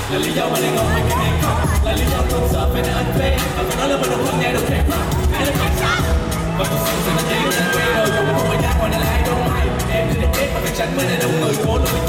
là lý do mà lại ngon mấy cái này không, là lý do không sợ phải là anh phê, và phải nói là mình không nghe được kẹp hay là kẹp sao, và cuộc sống sẽ là thế nên quay đầu cũng không phải đa ngoài là ai đâu hay, em thì đẹp và phải tránh mới là đông người cố luôn.